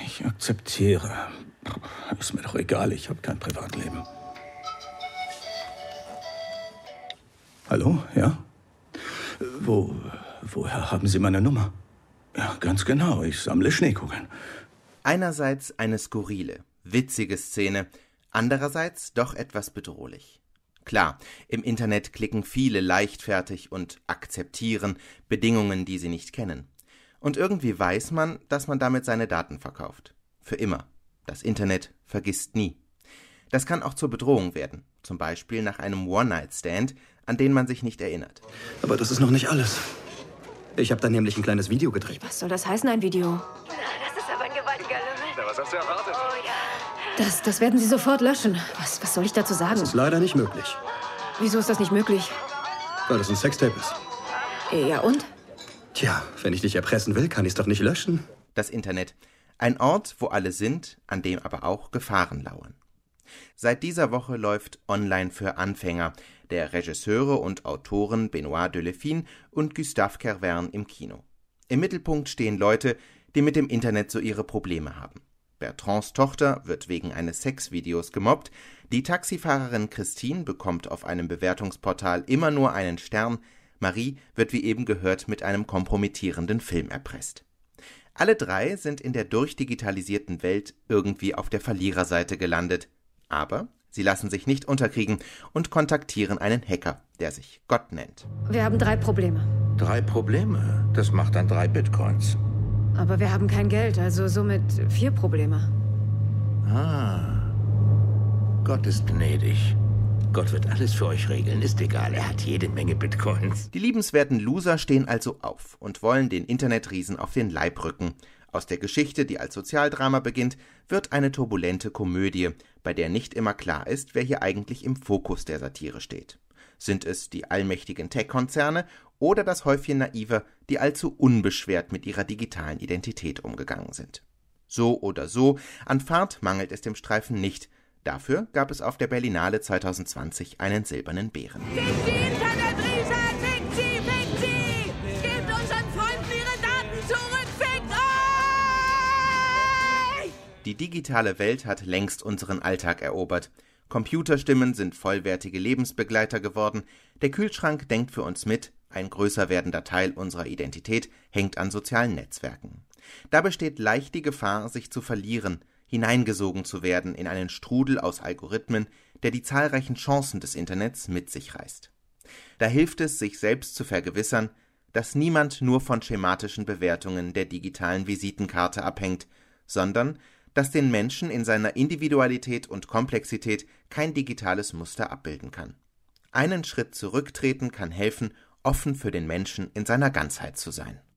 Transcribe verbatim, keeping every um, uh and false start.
Ich akzeptiere. Ist mir doch egal, ich habe kein Privatleben. Hallo, ja? Wo, woher haben Sie meine Nummer? Ja, ganz genau, ich sammle Schneekugeln. Einerseits eine skurrile, witzige Szene, andererseits doch etwas bedrohlich. Klar, im Internet klicken viele leichtfertig und akzeptieren Bedingungen, die sie nicht kennen. Und irgendwie weiß man, dass man damit seine Daten verkauft. Für immer. Das Internet vergisst nie. Das kann auch zur Bedrohung werden, zum Beispiel nach einem One-Night-Stand, an den man sich nicht erinnert. Aber das ist noch nicht alles. Ich habe da nämlich ein kleines Video gedreht. Was soll das heißen, ein Video? Na, das ist aber ein gewaltiger Lümmel. Na, was hast du erwartet? Oh ja. Das, das werden Sie sofort löschen. Was, was soll ich dazu sagen? Das ist leider nicht möglich. Wieso ist das nicht möglich? Weil das ein Sextape ist. Ja, und? Tja, wenn ich dich erpressen will, kann ich es doch nicht löschen. Das Internet. Ein Ort, wo alle sind, an dem aber auch Gefahren lauern. Seit dieser Woche läuft Online für Anfänger, der Regisseure und Autoren Benoît Delépine und Gustave Kervern im Kino. Im Mittelpunkt stehen Leute, die mit dem Internet so ihre Probleme haben. Bertrands Tochter wird wegen eines Sexvideos gemobbt, die Taxifahrerin Christine bekommt auf einem Bewertungsportal immer nur einen Stern, Marie wird wie eben gehört mit einem kompromittierenden Film erpresst. Alle drei sind in der durchdigitalisierten Welt irgendwie auf der Verliererseite gelandet. Aber sie lassen sich nicht unterkriegen und kontaktieren einen Hacker, der sich Gott nennt. Wir haben drei Probleme. Drei Probleme? Das macht dann drei Bitcoins. Aber wir haben kein Geld, also somit vier Probleme. Ah. Gott ist gnädig. Gott wird alles für euch regeln, ist egal, er hat jede Menge Bitcoins. Die liebenswerten Loser stehen also auf und wollen den Internetriesen auf den Leib rücken. Aus der Geschichte, die als Sozialdrama beginnt, wird eine turbulente Komödie, bei der nicht immer klar ist, wer hier eigentlich im Fokus der Satire steht. Sind es die allmächtigen Tech-Konzerne oder das Häufchen Naiver, die allzu unbeschwert mit ihrer digitalen Identität umgegangen sind? So oder so, an Fahrt mangelt es dem Streifen nicht. Dafür gab es auf der Berlinale zwanzig zwanzig einen silbernen Bären. Fickt die Internetriese! Fickt sie! Fickt sie! Gebt unseren Freunden ihre Daten zurück! Fickt euch! Die digitale Welt hat längst unseren Alltag erobert. Computerstimmen sind vollwertige Lebensbegleiter geworden. Der Kühlschrank denkt für uns mit. Ein größer werdender Teil unserer Identität hängt an sozialen Netzwerken. Da besteht leicht die Gefahr, sich zu verlieren, hineingesogen zu werden in einen Strudel aus Algorithmen, der die zahlreichen Chancen des Internets mit sich reißt. Da hilft es, sich selbst zu vergewissern, dass niemand nur von schematischen Bewertungen der digitalen Visitenkarte abhängt, sondern dass den Menschen in seiner Individualität und Komplexität kein digitales Muster abbilden kann. Einen Schritt zurücktreten kann helfen, offen für den Menschen in seiner Ganzheit zu sein.